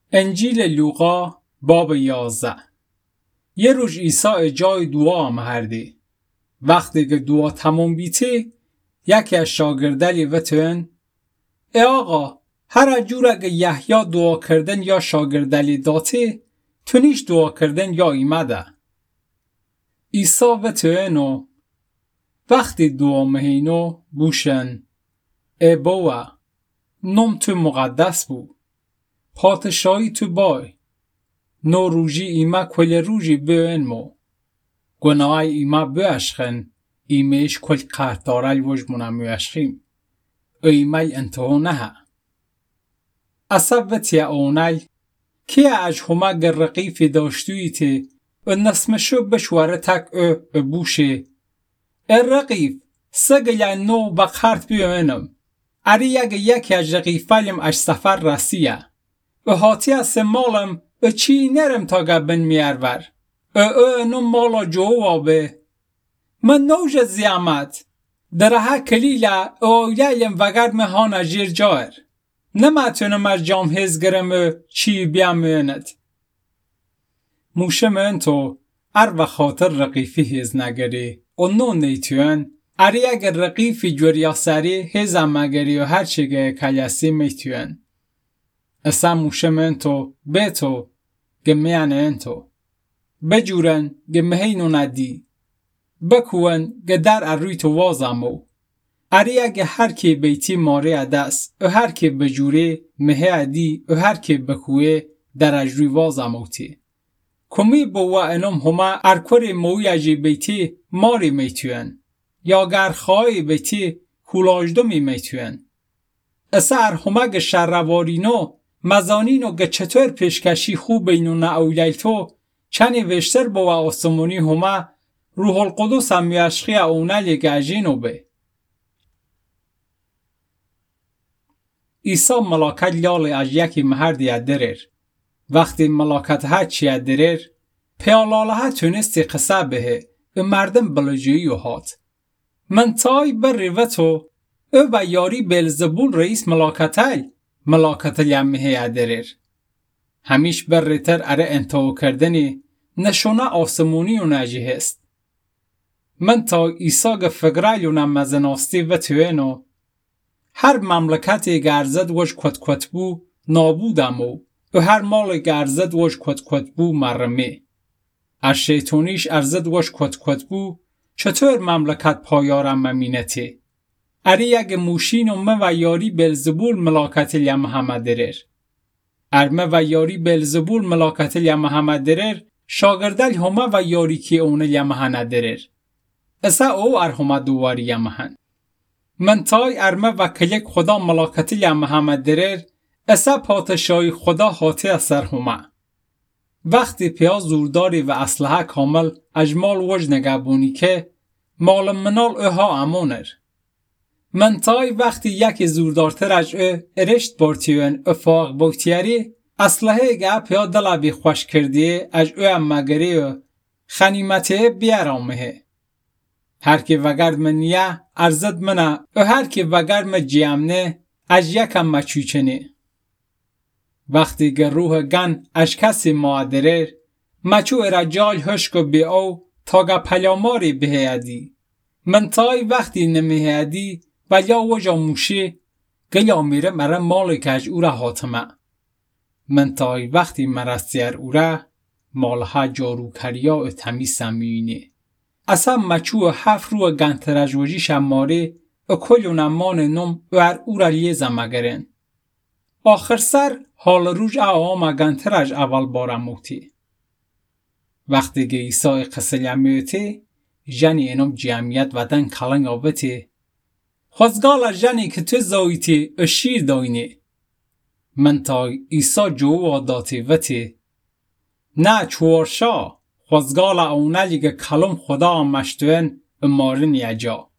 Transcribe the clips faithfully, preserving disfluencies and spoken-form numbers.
انجیل لوقا باب یازده. یه روز عیسی جای دعا آمهردی. وقتی که دعا تمام بیتی، یکی از شاگردلی وتون ای آقا، هر جور اگه یحیی دعا کردن یا شاگردلی داتی، تو نیش دعا کردن یا ایمده. عیسی وتونو وقتی دعا مهینو بوشن ای بوا، نم تو مقدس بو، پادشاهی تو بای، نو روژی ایما کل روژی بیوین مو، گناه ایما بیاشخن، ایمیش کل قهدارل وج منامو اشخیم، ایمای انتهو نه. اصابتی اونای که از همه گرقیفی داشتویی تی و نسمشو بشواره تک او بوشه. الرقیف سگل نو بقهرت بیوینم. اری یک یکی از رقیفالیم از سفر رسیه. و حاتی از مالم و چی نرم تا گبن میارور. او او نو مالا جوابه. من نوج زیامت. درها کلیلا او یایم وگرد مهانا جیر جایر. نماتونم از جام هزگرم چی بیاموند. موشه من تو ار و خاطر رقیفی هز نگری و نو نیتون اری اگر رقیفی جوریا سری هزم مگری و هر چیگه کلیسی میتون. اصلا موشه من تو به تو گمیانه انتو بجورن گمهینو ندی بکوون گدر اروی تو وازمو اری اگه هر کی بیتی ماری عدس و هر کی بجوره مه عدی و هر کی بکوه در اجروی وازموتی کمی بوا انم هما ارکور موی اجی بیتی ماری میتون یا گر خواهی بیتی کولاجدومی میتون اصر هما گه شروارینو مزانینو گه چطور پیشکشی خوب بینو نه اولیلتو چنی وشتر بوا آسمونی هما روح القدس هم میاشخی اونالی گجینو به عیسی ملاکت لیالی از یکی مهردی ادرر وقتی ملاکت ها چی ادرر پیالاله ها تونستی قصه بهه و مردم بلجویی و هات من تای بر ریوتو او و یاری بلزبول رئیس ملاکتل ملاکتل یمه ادرر همیش بر ریتر اره انتو کردنی نشونه آسمونی و نجی هست من تا عیسی گه فگرایلونه مزناستی و توینو هر مملکتی گرزد وش کت کت بو نابودمو و هر مال گرزد وش کت کت بو مرمه از شیطونیش ارزد وش کت کت بو چطور مملکت پایارم ممینتی اری یک موشین و من و یاری بلزبول ملاکتی لی محمد درر ارمه و یاری بلزبول ملاکتی لی محمد درر شاگردل همه و یاری که اونه لی محمد درر اسا او ار همه دواری لی محمد من تای ارمه و کلیک خدا ملاکتی لی محمد درر اسا پادشاهی خدا حاتی اثر همه وقتی پیا زورداری و اسلحه کامل اجمال وج نگبونی که مال منال اوها امونر من تای وقتی یک زوردارتر از او ارشت بارتیون افاق بکتیاری اسلحه گه پیا دلبی خوش کردیه از او هم مگری و خنیمته بیارامه هر که وگرد من یه ارزد منه و هر که وگرد من جیمنه از یکم مچوچنه وقتی که روح گن از کسی معدرر مچو رجال هشکو بی او تا گه پلاماری بهیدی من تای وقتی نمیهدی و یا وجا موشه گیا میره مره مالی که از او را حاتمه من تای وقتی مرستیر او را مالها جارو کریا و تمیز سمیینه اصلا مچو هفت رو گنترجوجی شماره و کلو نمان نم ور او را لیزه مگرن آخر سر حال روش آما گنترج اول بارموتی وقتی که عیسی قصه لیمیوتی جنی انم جمعیت ودن کلنگ آبتی خوزگال جنی که تو زایتی اشیر داینی من تا عیسی جو داتی وتی نه چورشا خوزگال اونالی که کلم خدا مشتوین امارن یجا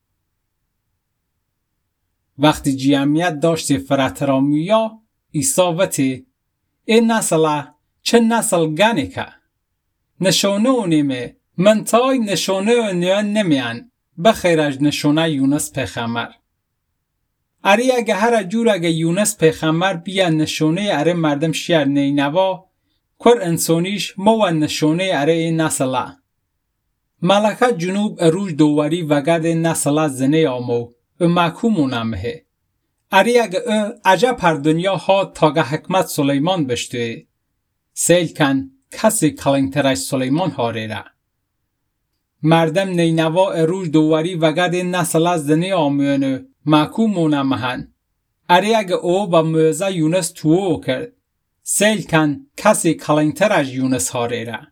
وقتی جمعیت داشتی فراترامویا عیسی وتی این نسله چه نسل گنی که نشانه و نیمه من تای نشانه و نیان نمیان بخیر از نشانه یونس پیغمبر اری اگه هر جور اگه یونس پیغمبر بیا نشونه اره مردم شیر نینوا کر انسانیش مو نشونه اره نسله. ملکه جنوب اروج دووری وگد نسله زنه آمو و محکومونمه. اری اگه او عجب هر دنیا ها تاگه حکمت سلیمان بشته. سیل کن کسی کلنگترش سلیمان هاره را. مردم نینوا اروج دووری وگد نسله زنه آموینو محکومونمهن. اری اگه او با موزه یونس توو کرد. سیل کن کسی کلنگترش یونس هاره را.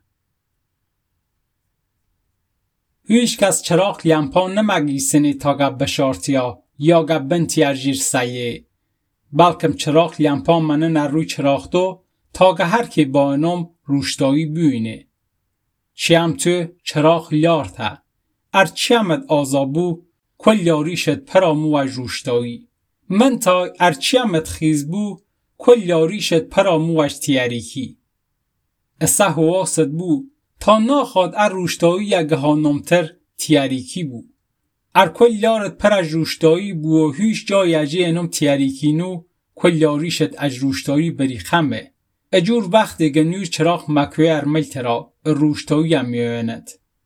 هیچ کس چراغ لیمپان نمگی سنی تا گب بشارتیا یا گب بنتی ارجیر سیه. بلکم چراغ لیمپان منه نروی چراغ دو تا گه هر که با انام روشتایی بوینه. چیم تو چراغ لیارتا. ار چیمت آزابو کل یاریشت پرامو و روشتایی. من تا ار چیمت خیزبو کل یاریشت پرامو و تیاریکی. اسه حواست بو تا ناخواد ار روشتایی اگه ها نمتر تیاریکی بو. ار کل یارت پر از روشتایی بو و هیچ جای اجی انم تیاریکی نو کل یاریشت از روشتایی بری خمه. اجور وقت اگه نور چراغ مکوی ارمل ترا روشتایی هم میویند.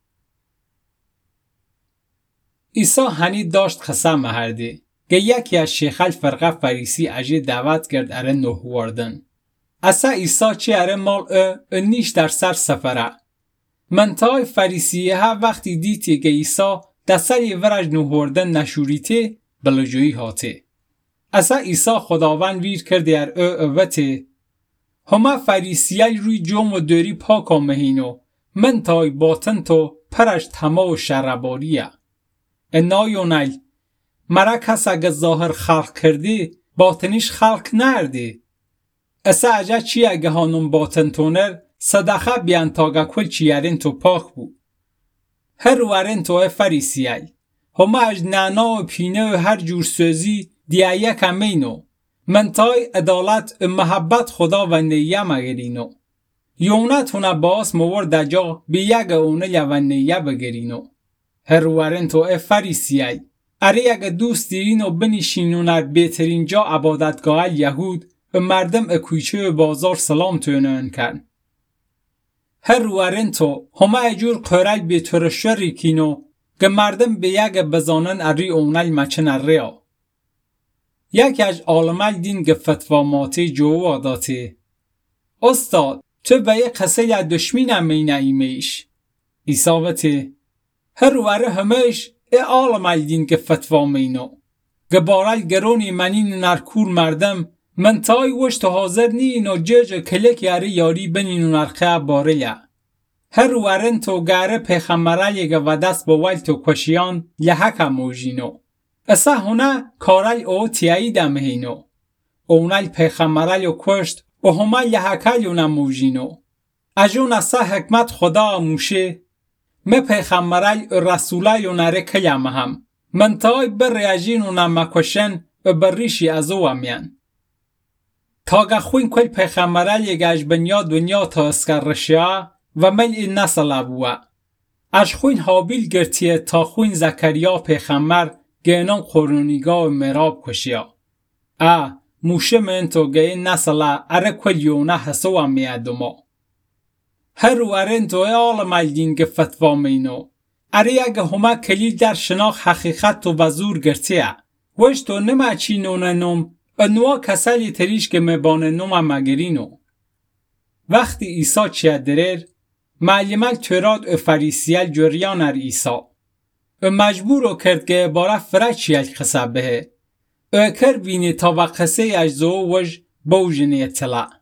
ایسا هنی داشت خسا مهرده که یکی از شیخل فرقه فریسی اجی دعوت کرد اره نوح واردن. اسا ایسا چی اره مال او نیش در سر سفره. منطقه فریسیه ها وقتی دیتی که ایسا دستری ورج نوهردن نشوریته بلجویی هاته. اسا ایسا خداوند ویر کرده ار او اوته. همه فریسیه روی جوم و دوری پاکا مهینو منطقه باطن تو پرش تما و شرباریه. انایونل مرا کس اگه ظاهر خلق کرده باطنیش خلق نرده. اسا اجا چی اگه هانون باطن تونر صدقه بیان تاگه کل چیارین تو پاک بو. هر وارن تو فریسیای. همه اج نانا و پینه و هر جور سوزی دیگه یک همینو. منطقه عدالت و محبت خدا و نیه مگرینو. یونت هونه باس مورد جا بی یک اونه و نیه بگرینو. هر وارن تو فریسیای. اره یک دوست دیرینو بنیشینونر بهترین جا عبادتگاه یهود و مردم اکویچه و بازار سلام تونن کن. هر روارن تو همه اجور قرال به ترشوری کینو که مردم به یک بزانن اری اونل مچن ریا. یکی از عالمال دین که فتوا ماتی جو آداتی. استاد تو به یک قصه یا دشمینم می نایمیش. ایساوتی هر رواره همش ای عالمال دین که فتوا مینو. که بارال گرونی منین نرکور مردم من تای وشت حاضر نینو جج کلک یاری یاری بنینو نرخه باریا. هر روارن تو گاره پیخمرالی که و دست با ویل تو کشیان لحکا موجینو. اسا هونه کارال او تیایی دمهینو. اونال پیخمرالی کشت و همه لحکالیو نموجینو. اجون اسا حکمت خدا موشه می پیخمرالی رسولالیو نره کلیم هم. من تای بر ریاجینو نمکشن و بریشی ازو همیان. تاگه خوین کل پیغمبرالی گاش بنیا دنیا تا اسکر رشیا و مل این نسل ابوه. اش خوین حابیل گرتیه تا خوین زکریا پیغمبر گینام قرونیگا و مراب کشیا. اه موشه من تو گه این نسل اره کل یونه حسو هم میادوما. هر رو ارین توی آل ملدین که فتوا مینو. اره اگه همه کلیل در شناخ حقیقت تو بزور گرتیه. وش تو نمه چی نونه نم انوا کسالی تریش که مبانه نوم مگرینو. وقتی ایسا چیه درر معلمل تورات و فریسیل جریان ار ایسا و مجبورو کرد که بارا فرچیل قصه بهه و کر بینی تا با قصه اجزو وج بوجنی اطلاع.